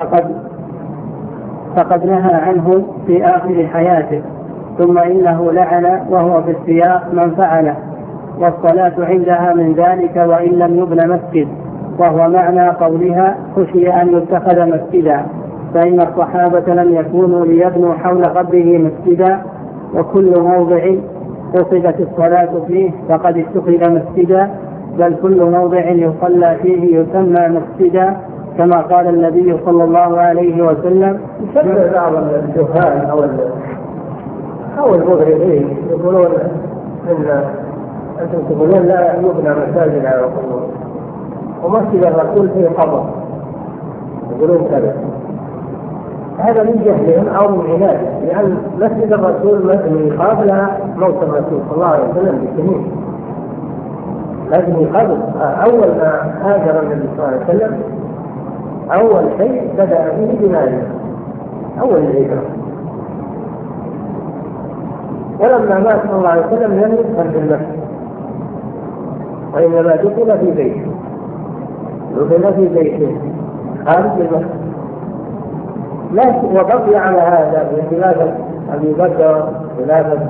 فقد نهى عنه في آخر حياته، ثم إنه لعن وهو في السياق من فعله، والصلاة عندها من ذلك وإن لم يبن مسجد، وهو معنى قولها خشي أن يتخذ مسجدا، فإن الصحابة لم يكونوا ليبنوا حول قبره مسجدا، وكل موضع قصدت الصلاة فيه فقد اتخذ مسجدا، بل كل موضع يصلى فيه يسمى مسجدا، كما قال النبي صلى الله عليه وسلم. يشبه بعض الجهال أو المغربين يقولون إن أنتم تقولون لا يبنى مساجد على القبور، ومسجد الرسول فيه قبر، يقولون كذا. هذا من جهلهم أو من عناد، لأن مسجد الرسول مبني قبل موت الرسول صلى الله عليه وسلم بسنين، مبني قبل أول ما هاجر النبي صلى الله عليه وسلم. أول شيء بدأ به بماله أول الهجرة، ولما مات صلى الله عليه وسلم لم يدخل في المسجد، وإنما دخل في بيته، دخل في بيته خارج المسجد. وبقي على هذا بخلافة أبي بكر، خلافة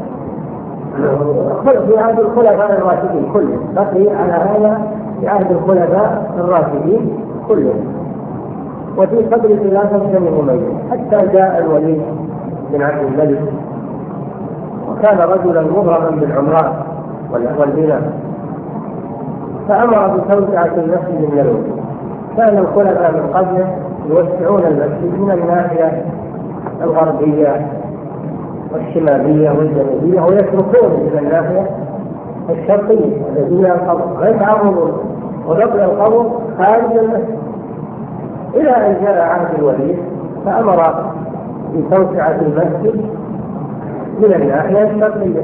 في عهد الخلفاء الراشدين كلهم، بقي على هذا في عهد الخلفاء الراشدين كلهم، وفي قدر خلافة بني أمية حتى جاء الوليد بن عبد الملك، وكان رجلا مغرما بالعمران والبناء، فأمر بتوسعة المسجد النبوي. كان الخلفاء من قبله يوسعون المسجد من الناحية الغربية والشمالية والجنوبية، ويتركون من الناحية الشرقية التي فيها القبر، ويتعرضون وبقي القبر خارج المسجد، إلى أن جاء عهد الوليد فأمر بتوسعة المسجد من الناحية الشرقية،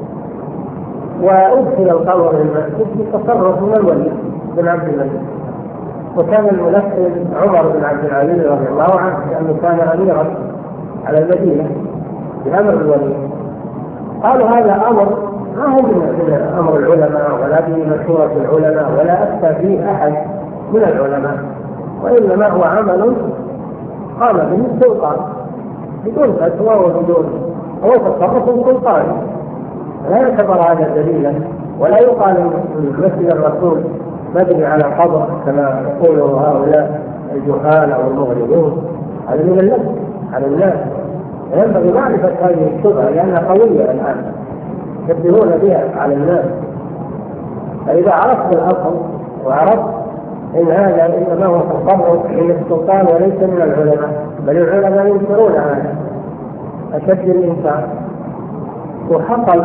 وأدخل القبر للمسجد بتصرف من الوليد بن عبد الملك. وكان الملحد عمر بن عبد العزيز رضي الله عنه، لأنه كان أميرا على المدينة بأمر الوليد. قالوا هذا أمر ما هو من أمر العلماء ولا بمشورة العلماء ولا أفتى فيه أحد من العلماء، وإنما هو عمل قام به السلطان بدون فتوى وبدون هو تصرف سلطاني، لا يعتبر هذا دليلا، ولا يقال ان مسجد الرسول مبني على قبر كما يقول هؤلاء الجهال او المغربون. هذا من اللبس على الناس، ينبغي معرفه هذه الشبهه لانها قويه الان يبدلون بها على الناس. فاذا عرفت الاصل وعرفت ان هذا انما هو تصرف من السلطان وليس من العلماء، بل العلماء ينكرون هذا اشد الانكار، وحصل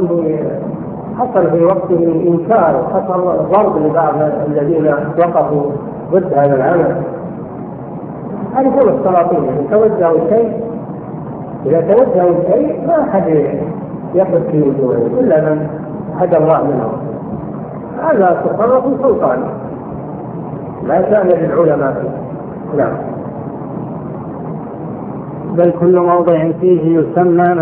في وقته إنكار، وحصل ضرب لبعض الذين وقفوا ضد هذا العمل. هذه كل السلاطين إذا توجهوا شيء ما أحد يقف في وجوههم إلا من هدى الله منهم. هذا تصرف سلطاني لا كان للعلماء. نعم. بل كل موضع فيه يسمى